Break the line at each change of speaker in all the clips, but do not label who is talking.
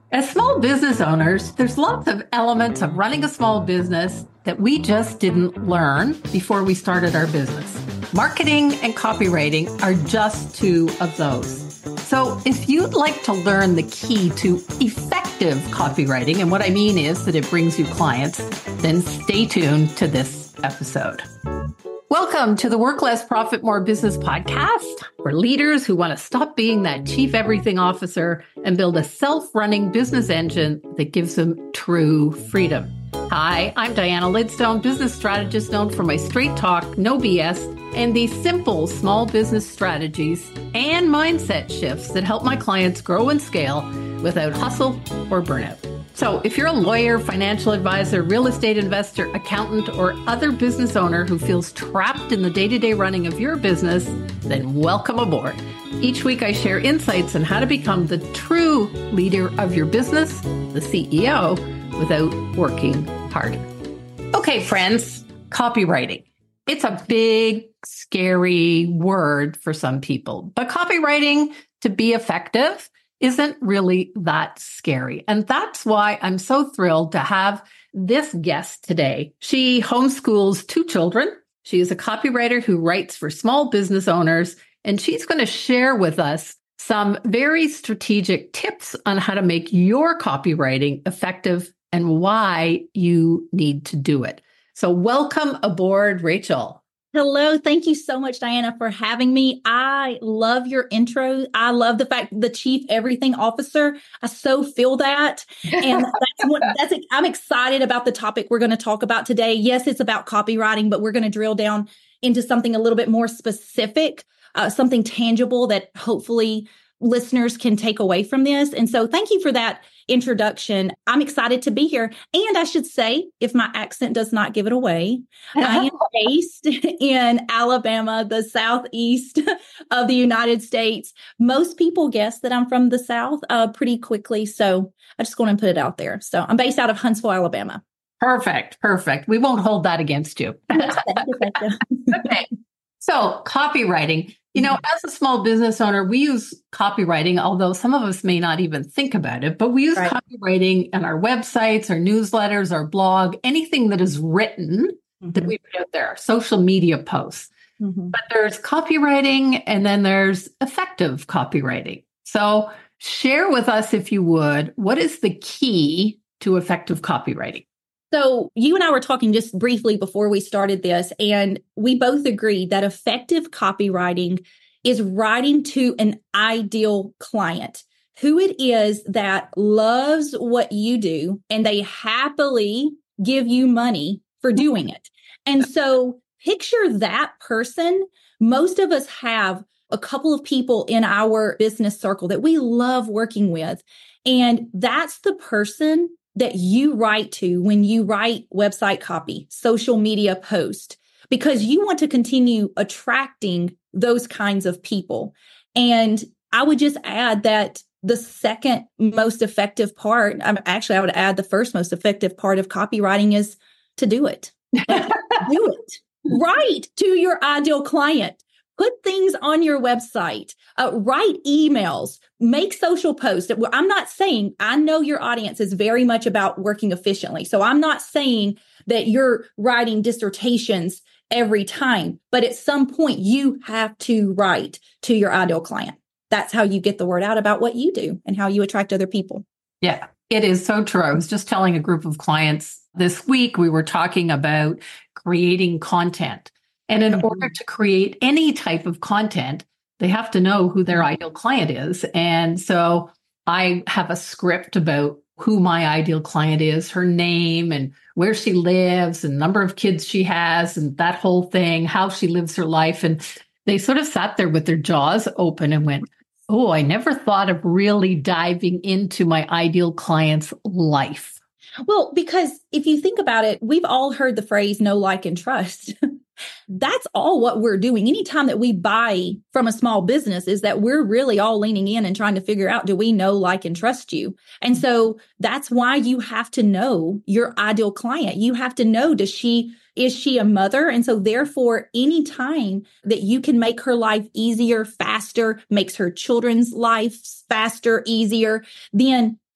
As small business owners, there's lots of elements of running a small business that we just didn't learn before we started our business. Marketing and copywriting are just two of those. So if you'd like to learn the key to effective copywriting, and what I mean is that it brings you clients, then stay tuned to this episode. Welcome to the Work Less, Profit More Business podcast for leaders who want to stop being that chief everything officer and build a self-running business engine that gives them true freedom. Hi, I'm Diana Lidstone, business strategist known for my straight talk, no BS, and the simple small business strategies and mindset shifts that help my clients grow and scale without hustle or burnout. So if you're a lawyer, financial advisor, real estate investor, accountant, or other business owner who feels trapped in the day-to-day running of your business, then welcome aboard. Each week I share insights on how to become the true leader of your business, the CEO, without working harder. Okay, friends, copywriting. It's a big, scary word for some people, but copywriting, to be effective, isn't really that scary. And that's why I'm so thrilled to have this guest today. She homeschools two children. She is a copywriter who writes for small business owners, and she's going to share with us some very strategic tips on how to make your copywriting effective and why you need to do it. So welcome aboard, Rachel.
Hello. Thank you so much, Diana, for having me. I love your intro. I love the fact the chief everything officer. I so feel that. And I'm excited about the topic we're going to talk about today. Yes, it's about copywriting, but we're going to drill down into something a little bit more specific, something tangible that hopefully listeners can take away from this. And so thank you for that introduction. I'm excited to be here. And I should say, if my accent does not give it away, I am based in Alabama, the southeast of the United States. Most people guess that I'm from the South pretty quickly. So I just want to put it out there. So I'm based out of Huntsville, Alabama.
Perfect. We won't hold that against you.
Thank you.
Okay. So copywriting, as a small business owner, we use copywriting, although some of us may not even think about it, but we use copywriting on our websites, our newsletters, our blog, anything that is written that we put out there, social media posts. But there's copywriting and then there's effective copywriting. So share with us, if you would, what is the key to effective copywriting?
So you and I were talking just briefly before we started this, and we both agreed that effective copywriting is writing to an ideal client, who it is that loves what you do, and they happily give you money for doing it. And so picture that person. Most of us have a couple of people in our business circle that we love working with, and that's the person that you write to when you write website copy, social media post, because you want to continue attracting those kinds of people. And I would just add that the second most effective part, I would add the first most effective part of copywriting is to do it. Do it. Write to your ideal client. Put things on your website, write emails, make social posts. I'm not saying, I know your audience is very much about working efficiently. So I'm not saying that you're writing dissertations every time, but at some point you have to write to your ideal client. That's how you get the word out about what you do and how you attract other people.
Yeah, it is so true. I was just telling a group of clients this week, we were talking about creating content. And in order to create any type of content, they have to know who their ideal client is. And so I have a script about who my ideal client is, her name and where she lives and number of kids she has and that whole thing, how she lives her life. And they sort of sat there with their jaws open and went, oh, I never thought of really diving into my ideal client's life.
Well, because if you think about it, we've all heard the phrase know, like, and trust. That's all what we're doing. Anytime that we buy from a small business is that we're really all leaning in and trying to figure out, do we know, like, and trust you? And so that's why you have to know your ideal client. You have to know, is she a mother? And so therefore, any time that you can make her life easier, faster, makes her children's lives faster, easier, then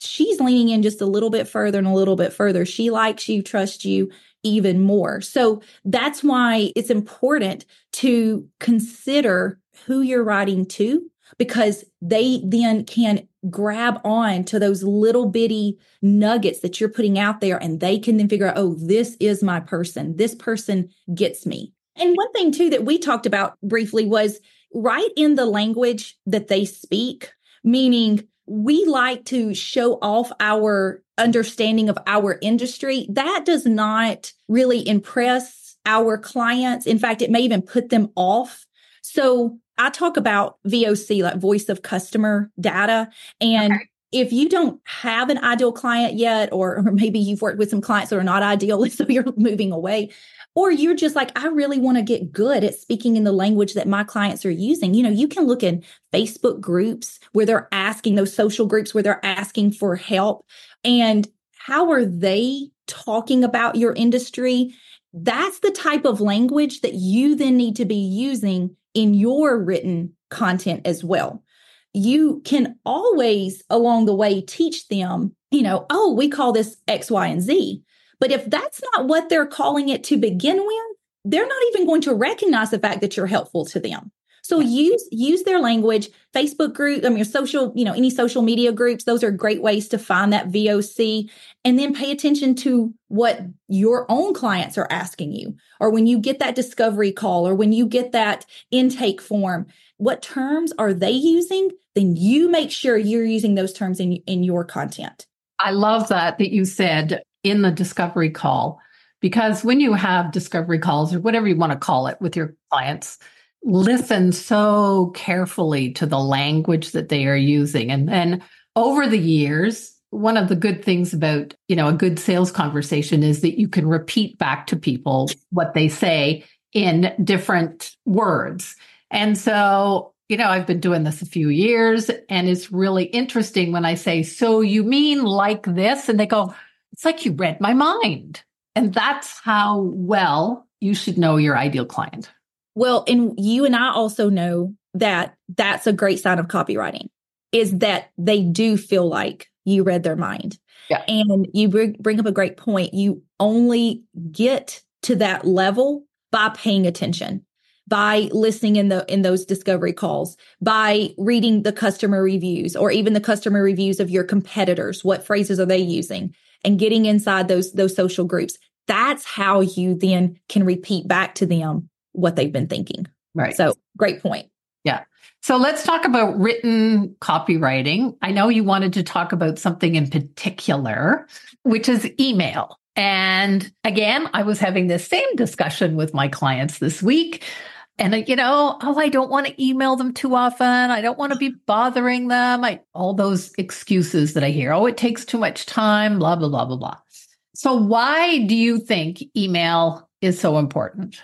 she's leaning in just a little bit further and a little bit further. She likes you, trusts you even more. So that's why it's important to consider who you're writing to, because they then can grab on to those little bitty nuggets that you're putting out there, and they can then figure out, oh, this is my person. This person gets me. And one thing too that we talked about briefly was write in the language that they speak, meaning we like to show off our understanding of our industry. That does not really impress our clients. In fact, it may even put them off. So I talk about VOC, like voice of customer data. And if you don't have an ideal client yet, or maybe you've worked with some clients that are not ideal, so you're moving away, or you're just like, I really want to get good at speaking in the language that my clients are using. You can look in Facebook groups where they're asking, those social groups where they're asking for help. And how are they talking about your industry? That's the type of language that you then need to be using in your written content as well. You can always along the way teach them, oh, we call this X, Y, and Z. But if that's not what they're calling it to begin with, they're not even going to recognize the fact that you're helpful to them. So use their language. Facebook group, your social, any social media groups, those are great ways to find that VOC. And then pay attention to what your own clients are asking you. Or when you get that discovery call, or when you get that intake form, what terms are they using? Then you make sure you're using those terms in your content.
I love that you said in the discovery call, because when you have discovery calls or whatever you want to call it with your clients, listen so carefully to the language that they are using. And then over the years, one of the good things about, a good sales conversation is that you can repeat back to people what they say in different words. And so, I've been doing this a few years, and it's really interesting when I say, so you mean like this? And they go, it's like you read my mind. And that's how well you should know your ideal client.
Well, and you and I also know that that's a great sign of copywriting, is that they do feel like you read their mind.
Yeah.
And you bring up a great point. You only get to that level by paying attention, by listening in those discovery calls, by reading the customer reviews, or even the customer reviews of your competitors. What phrases are they using? And getting inside those social groups. That's how you then can repeat back to them what they've been thinking.
Right.
So great point.
Yeah. So let's talk about written copywriting. I know you wanted to talk about something in particular, which is email. And again, I was having this same discussion with my clients this week. And, I don't want to email them too often. I don't want to be bothering them. All those excuses that I hear. Oh, it takes too much time, blah, blah, blah, blah, blah. So why do you think email is so important?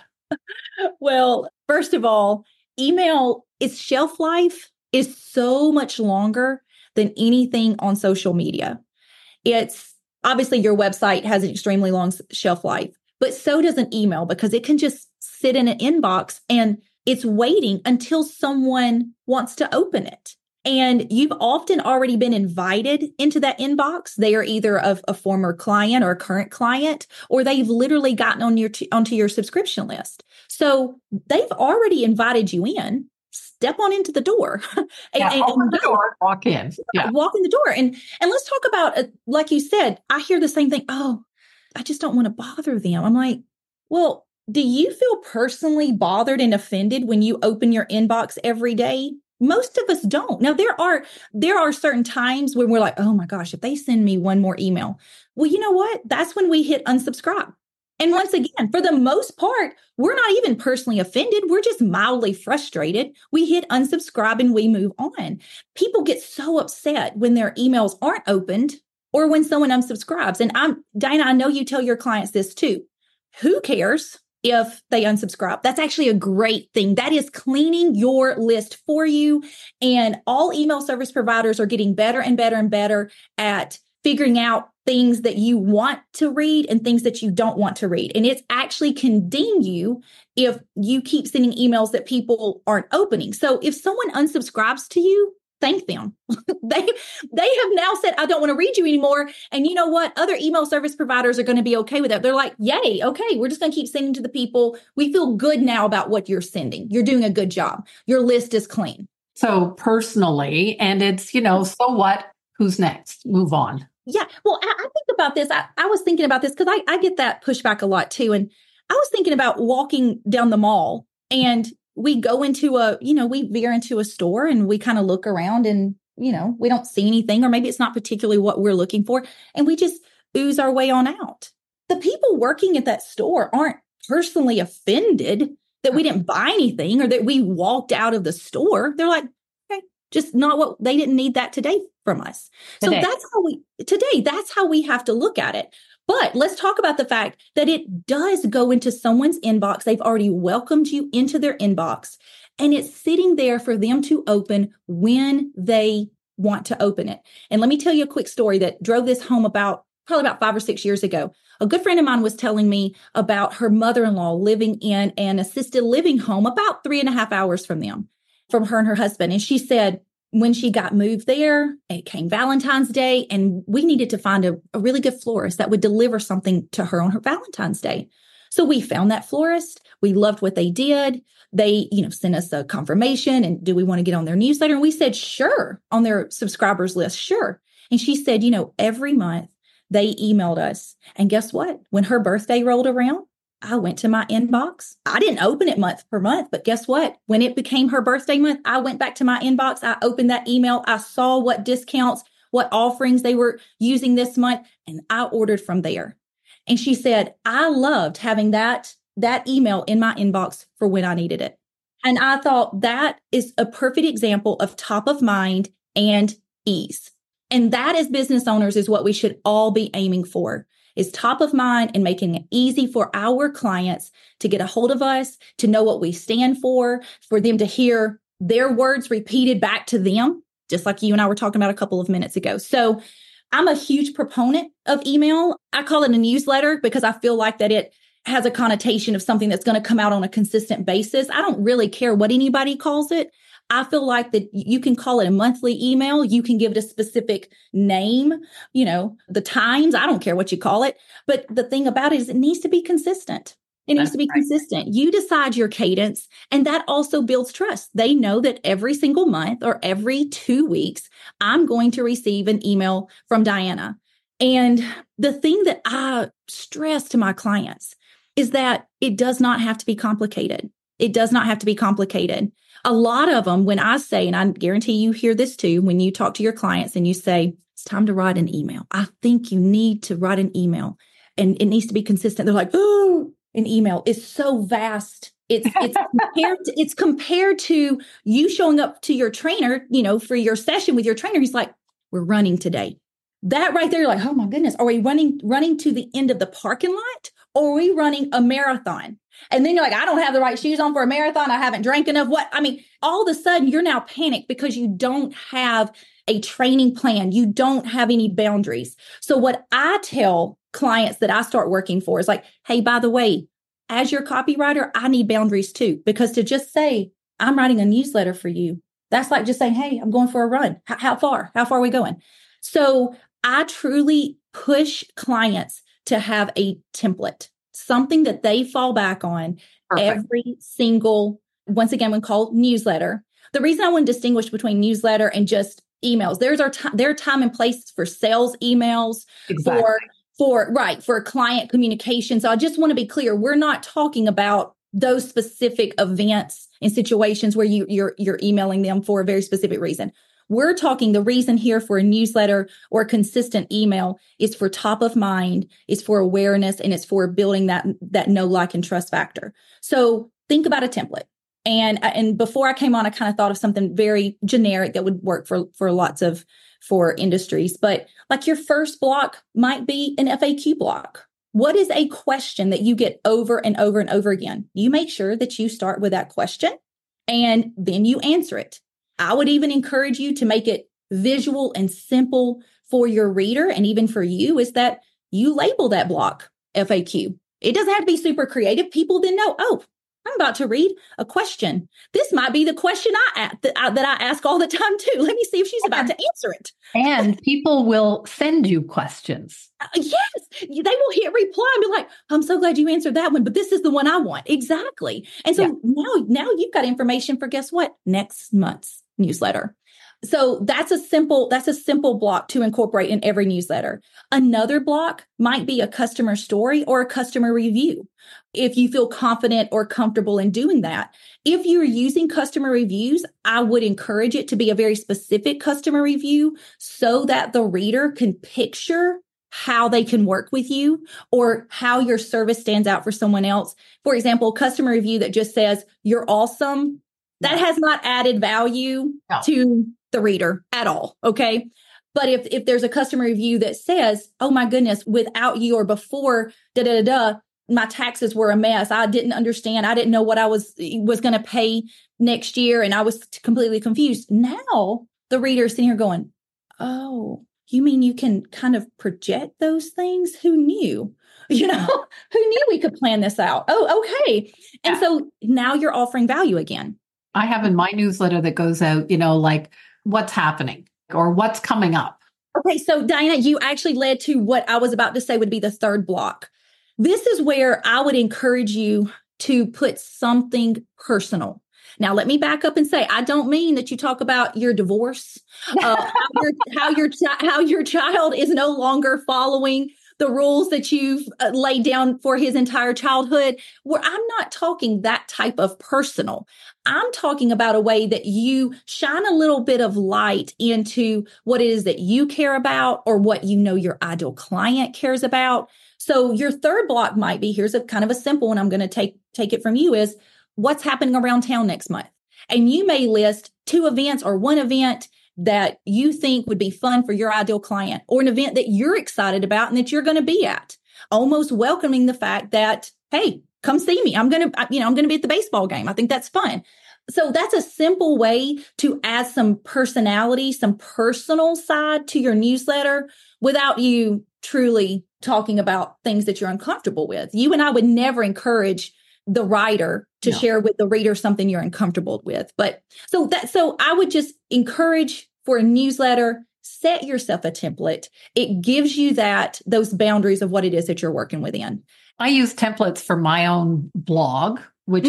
Well, first of all, email, its shelf life is so much longer than anything on social media. It's obviously your website has an extremely long shelf life, but so does an email, because it can just sit in an inbox and it's waiting until someone wants to open it. And you've often already been invited into that inbox. They are either a former client or a current client, or they've literally gotten onto your subscription list. So they've already invited you in. Step on into the door.
Open the door, walk in. Yeah.
Walk in the door. And let's talk about, like you said, I hear the same thing. Oh, I just don't want to bother them. I'm like, well, do you feel personally bothered and offended when you open your inbox every day? Most of us don't. Now, there are certain times when we're like, oh my gosh, if they send me one more email. Well, you know what? That's when we hit unsubscribe. And once again, for the most part, we're not even personally offended. We're just mildly frustrated. We hit unsubscribe and we move on. People get so upset when their emails aren't opened or when someone unsubscribes. And Diana, I know you tell your clients this too. Who cares if they unsubscribe? That's actually a great thing. That is cleaning your list for you. And all email service providers are getting better and better and better at figuring out things that you want to read and things that you don't want to read. And it's actually can ding you if you keep sending emails that people aren't opening. So if someone unsubscribes to you, thank them. they have now said, I don't want to read you anymore. And you know what? Other email service providers are going to be okay with that. They're like, yay, okay, we're just going to keep sending to the people. We feel good now about what you're sending. You're doing a good job. Your list is clean.
So personally, and it's, so what? Who's next? Move on.
Yeah. Well, I think about this. I was thinking about this because I get that pushback a lot too. And I was thinking about walking down the mall, and we go into we veer into a store and we kind of look around and, we don't see anything, or maybe it's not particularly what we're looking for. And we just ooze our way on out. The people working at that store aren't personally offended that we didn't buy anything or that we walked out of the store. They're like, okay, just not what they didn't need that today from us. So that's how we have to look at it. But let's talk about the fact that it does go into someone's inbox. They've already welcomed you into their inbox, and it's sitting there for them to open when they want to open it. And let me tell you a quick story that drove this home probably about 5 or 6 years ago. A good friend of mine was telling me about her mother-in-law living in an assisted living home about 3.5 hours from her and her husband. And she said, when she got moved there, it came Valentine's Day, and we needed to find a really good florist that would deliver something to her on her Valentine's Day. So we found that florist. We loved what they did. They, sent us a confirmation, and do we want to get on their newsletter? And we said, sure, on their subscribers list, sure. And she said, every month they emailed us. And guess what? When her birthday rolled around, I went to my inbox. I didn't open it month per month, but guess what? When it became her birthday month, I went back to my inbox. I opened that email. I saw what discounts, what offerings they were using this month, and I ordered from there. And she said, I loved having that email in my inbox for when I needed it. And I thought that is a perfect example of top of mind and ease. And that, as business owners, is what we should all be aiming for, is top of mind and making it easy for our clients to get a hold of us, to know what we stand for them to hear their words repeated back to them, just like you and I were talking about a couple of minutes ago. So I'm a huge proponent of email. I call it a newsletter because I feel like that it has a connotation of something that's going to come out on a consistent basis. I don't really care what anybody calls it. I feel like that you can call it a monthly email. You can give it a specific name, the times. I don't care what you call it. But the thing about it is it needs to be consistent. It needs to be consistent. You decide your cadence, and that also builds trust. They know that every single month or every 2 weeks, I'm going to receive an email from Diana. And the thing that I stress to my clients is that it does not have to be complicated. It does not have to be complicated. A lot of them, when I say, and I guarantee you hear this too, when you talk to your clients and you say, it's time to write an email. I think you need to write an email, and it needs to be consistent. They're like, oh, an email is so vast. It's compared to you showing up to your trainer, for your session with your trainer. He's like, we're running today. That right there, you're like, oh my goodness, are we running to the end of the parking lot, or are we running a marathon? And then you're like, I don't have the right shoes on for a marathon. I haven't drank enough. All of a sudden you're now panicked because you don't have a training plan. You don't have any boundaries. So what I tell clients that I start working for is like, hey, by the way, as your copywriter, I need boundaries too, because to just say, I'm writing a newsletter for you, that's like just saying, hey, I'm going for a run. How far? How far are we going? So I truly push clients to have a template, something that they fall back on. Perfect. Every single, once again, when called newsletter. The reason I want to distinguish between newsletter and just emails, there are time and place for sales emails, exactly. for client communication. So I just want to be clear, we're not talking about those specific events and situations where you're emailing them for a very specific reason. We're talking the reason here for a newsletter or a consistent email is for top of mind, is for awareness, and it's for building that know, like, and trust factor. So think about a template. And before I came on, I kind of thought of something very generic that would work for industries. But like your first block might be an FAQ block. What is a question that you get over and over and over again? You make sure that you start with that question and then you answer it. I would even encourage you to make it visual and simple for your reader, and even for you, is that you label that block FAQ. It doesn't have to be super creative. People then know, oh, I'm about to read a question. This might be the question that I ask all the time too. Let me see if she's about to answer it.
And people will send you questions.
Yes, they will hit reply and be like, I'm so glad you answered that one, but this is the one I want. Exactly. And so now you've got information for, guess what? Next month's newsletter. So that's a simple block to incorporate in every newsletter. Another block might be a customer story or a customer review. If you feel confident or comfortable in doing that. If you're using customer reviews, I would encourage it to be a very specific customer review so that the reader can picture how they can work with you or how your service stands out for someone else. For example, a customer review that just says, "You're awesome." That has not added value to the reader at all. Okay. But if there's a customer review that says, "Oh my goodness, without you or before, my taxes were a mess. I didn't understand. I didn't know what I was going to pay next year. And I was completely confused." Now the reader is sitting here going, "Oh, you mean you can kind of project those things? Who knew? Who knew we could plan this out? Oh, okay." And so now you're offering value again.
I have in my newsletter that goes out, like what's happening or what's coming up.
Okay. So Diana, you actually led to what I was about to say would be the third block. This is where I would encourage you to put something personal. Now, let me back up and say, I don't mean that you talk about your divorce, how your child is no longer following the rules that you've laid down for his entire childhood. Where I'm not talking that type of personal. I'm talking about a way that you shine a little bit of light into what it is that you care about or what your ideal client cares about. So your third block might be, here's a kind of a simple one, I'm going to take it from you, is what's happening around town next month. And you may list 2 events or 1 event that you think would be fun for your ideal client, or an event that you're excited about and that you're going to be at, almost welcoming the fact that, hey, come see me. I'm going to be at the baseball game. I think that's fun. So that's a simple way to add some personality, some personal side to your newsletter without you truly talking about things that you're uncomfortable with. You and I would never encourage the writer to share with the reader something you're uncomfortable with. But so I would just encourage for a newsletter, set yourself a template. It gives you those boundaries of what it is that you're working within.
I use templates for my own blog, which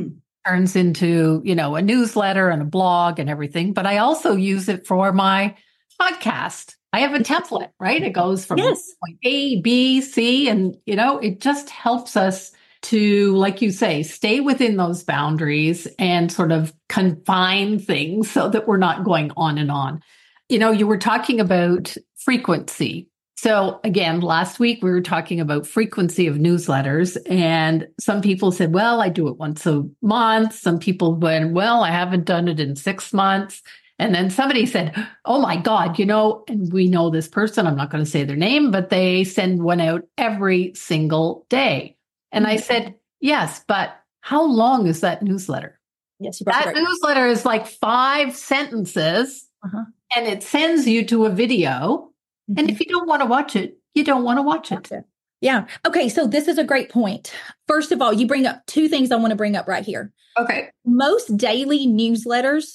turns into, a newsletter and a blog and everything. But I also use it for my podcast. I have a template, right? It goes from point A, B, C, and, it just helps us to, like you say, stay within those boundaries and sort of confine things so that we're not going on and on. You were talking about frequency. So again, last week we were talking about frequency of newsletters, and some people said, well, I do it once a month. Some people went, well, I haven't done it in 6 months. And then somebody said, oh my God, and we know this person, I'm not going to say their name, but they send one out every single day. And I said, yes, but how long is that newsletter?
Yes,
that newsletter is like 5 sentences, and it sends you to a video. And if you don't want to watch it, you don't want to watch it.
Yeah. Okay. So this is a great point. First of all, you bring up 2 things I want to bring up right here.
Okay.
Most daily newsletters,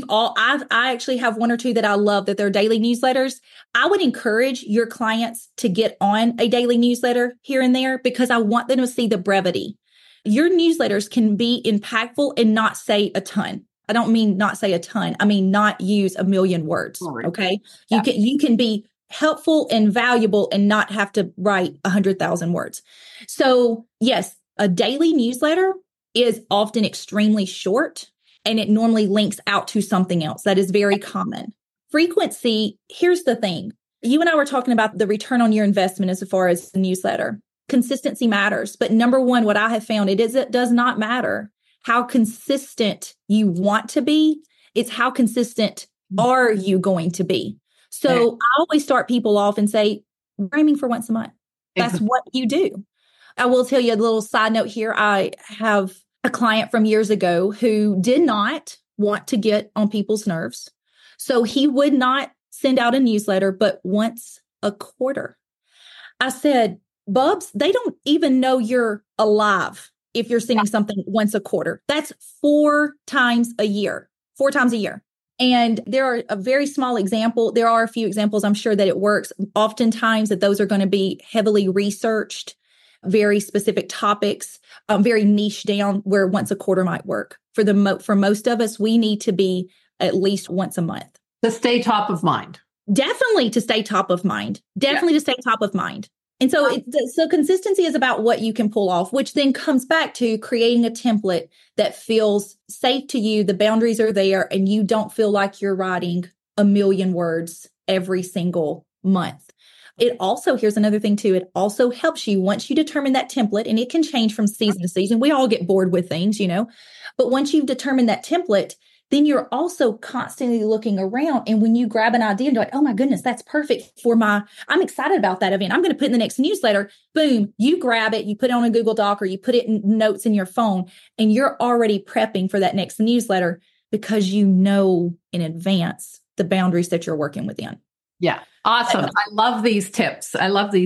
I actually have 1 or 2 that I love that they're daily newsletters. I would encourage your clients to get on a daily newsletter here and there because I want them to see the brevity. Your newsletters can be impactful and not say a ton. I don't mean not say a ton. I mean, not use a million words. Okay. Yeah. You can be helpful and valuable and not have to write 100,000 words. So yes, a daily newsletter is often extremely short and it normally links out to something else. That is very common. Frequency, here's the thing. You and I were talking about the return on your investment as far as the newsletter. Consistency matters. But number one, what I have found, it does not matter how consistent you want to be. It's how consistent are you going to be? So I always start people off and say, we're aiming for once a month. That's what you do. I will tell you a little side note here. I have a client from years ago who did not want to get on people's nerves. So he would not send out a newsletter, but once a quarter. I said, Bubs, they don't even know you're alive if you're sending something once a quarter. That's 4 times a year. 4 times a year. And there are a very small example. There are a few examples, I'm sure, that it works. Oftentimes that those are going to be heavily researched, very specific topics, very niche down, where once a quarter might work. For most of us, we need to be at least once a month.
To stay top of mind.
Definitely to stay top of mind. Definitely to stay top of mind. And so consistency is about what you can pull off, which then comes back to creating a template that feels safe to you. The boundaries are there and you don't feel like you're writing a million words every single month. It also, here's another thing too, it also helps you once you determine that template, and it can change from season to season. We all get bored with things, but once you've determined that template, then you're also constantly looking around. And when you grab an idea and you're like, oh my goodness, that's perfect I'm excited about that event. I'm going to put in the next newsletter. Boom, you grab it, you put it on a Google Doc, or you put it in notes in your phone, and you're already prepping for that next newsletter because you know in advance the boundaries that you're working within.
Yeah. Awesome. I love these tips.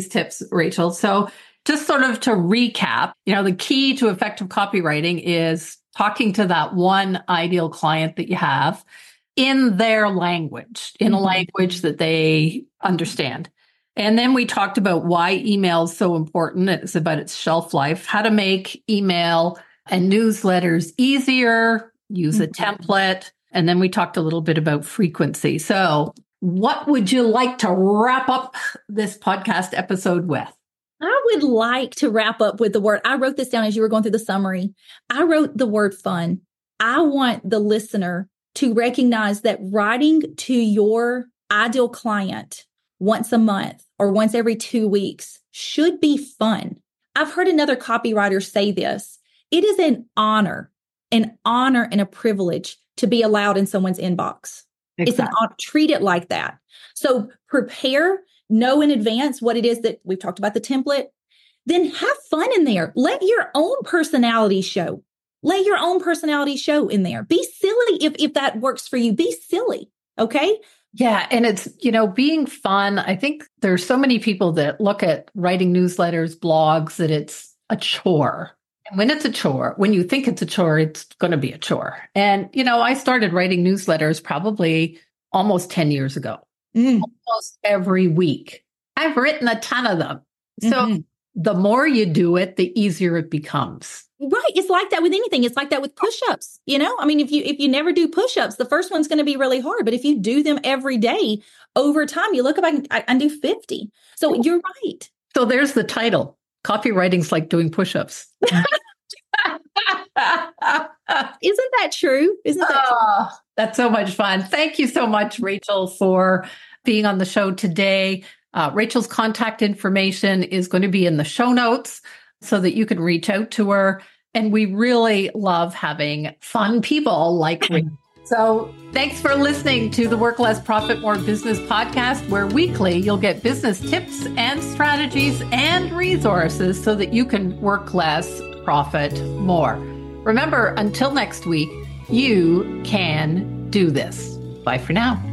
Rachel. So just sort of to recap, the key to effective copywriting is talking to that one ideal client that you have in their language, in a language that they understand. And then we talked about why email is so important. It's about its shelf life, how to make email and newsletters easier, use a template. And then we talked a little bit about frequency. So what would you like to wrap up this podcast episode with?
I would like to wrap up with the word. I wrote this down as you were going through the summary. I wrote the word fun. I want the listener to recognize that writing to your ideal client once a month or once every 2 weeks should be fun. I've heard another copywriter say this. It is an honor and a privilege to be allowed in someone's inbox. Exactly. It's an honor. Treat it like that. So prepare. Know in advance what it is that we've talked about, the template. Then have fun in there. Let your own personality show. Let your own personality show in there. Be silly if that works for you. Be silly. Okay?
Yeah. And it's, being fun. I think there's so many people that look at writing newsletters, blogs, that it's a chore. And when it's a chore, when you think it's a chore, it's going to be a chore. And, I started writing newsletters probably almost 10 years ago. Almost every week. I've written a ton of them. So the more you do it, the easier it becomes.
Right. It's like that with anything. It's like that with push-ups. I mean, if you never do push-ups, the first one's going to be really hard. But if you do them every day, over time, you look up, I do 50. So you're right.
So there's the title. Copywriting's like doing push-ups.
Isn't that true?
That's so much fun. Thank you so much, Rachel, for being on the show today. Rachel's contact information is going to be in the show notes so that you can reach out to her. And we really love having fun people like Rachel. So thanks for listening to the Work Less, Profit More Business podcast, where weekly you'll get business tips and strategies and resources so that you can work less, profit more. Remember, until next week, you can do this. Bye for now.